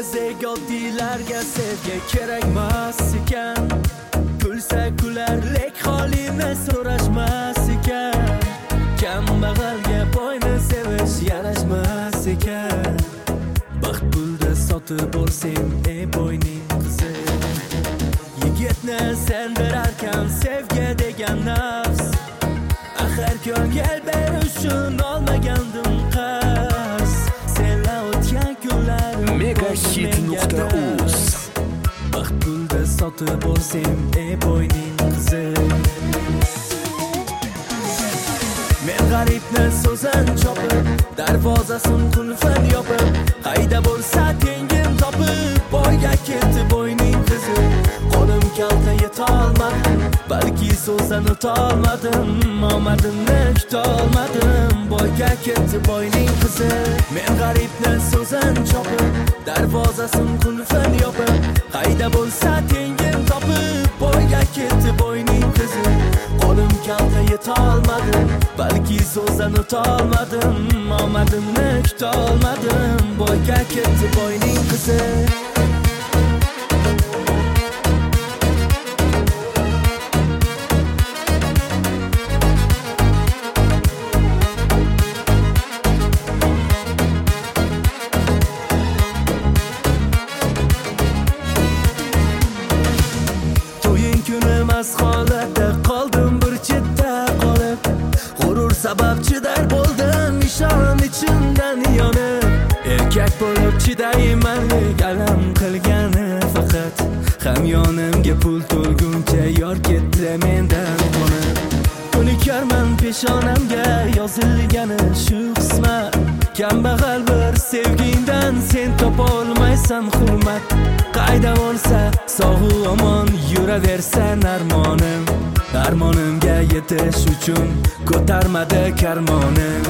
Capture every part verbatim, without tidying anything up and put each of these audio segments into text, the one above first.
bizdek oddiylarga sevgi kerakmas ekan. Kulsa kular lek holini so'rashmas ekan. Kambag'alga boyni sevish yarashmas ekan. Baxt pulda sotib olsang ey boyning qizi. Yigitni sen berarkan sevgi degan nafs. Axir ko'ngil berish uchun olmagandim qas. Senlar o'tgan kunlar megahit nuqta uz. Baxt pulda sotib olsang ey boyning qizi. Men g'aribni so'zin chopib, darvozasin qulfin yopib, qayda bo'lsa tengim topib, boyga ketdi boyning qizi. Qo'lim kalta yetolmadim, balki so'zdan o'tolmadim, omadimni kutolmadim, boyga ketdi boyning qizi. Men g'aribni so'zin chopib, darvozasin qulfin yopib, qayda bo'lsa tengim topib, boyga ketdi boyning qizi. Qo'lim kalta yetolmadim, balki so'zdan o'tolmadim, omadimni kutolmadim, boyga ketdi boyning qizi. To'yin kuni mast holatda qoldim bir chetda qolib, g'urur sababchidar bo'ldim ishon ichimdan yonib. Erkak bo'lib chidaymanlik alam qilgani faqat hamyonimga pul to'lguncha yor ketdi mendan qonib. Ko'nikarman peshonamga yozilgani shu qismat. Kambag'al bir sevgingdan sen topolmaysan hurmat. Qayda bo'lsa sog'u omon yuraversan armonim. Armonimga yetish uchun ko'tarmadi karmonim.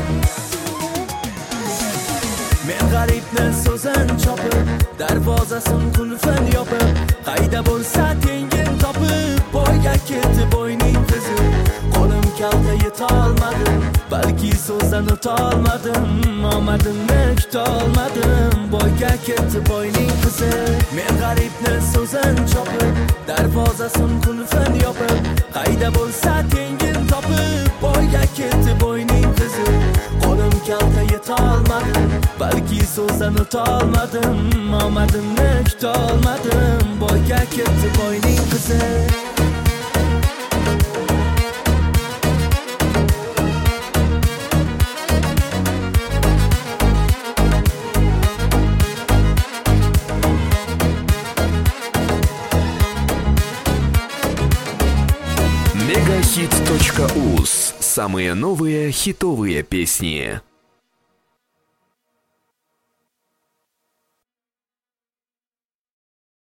Men g'aribni so'zin chopib, darvozasin qulfin yopib, qayda bo'lsa tengim topib, boyga ketdi boyning qizi. Qo'lim kalta yetolmadim, balki so'zdan o'tolmadim, omadimni kutolmadim, boyga ketdi boyning qizi. Men g'aribni so'zin chopib, darvozasin qulfin yopib, qayda bo'lsa tengim topib, boyga ketdi boyning qizi. Qo'lim kalta yetolmadim, balki so'zdan o'tolmadim, omadimni kutolmadim, boyga ketdi boyning qizi. мегахит точка уз. Самые новые хитовые песни.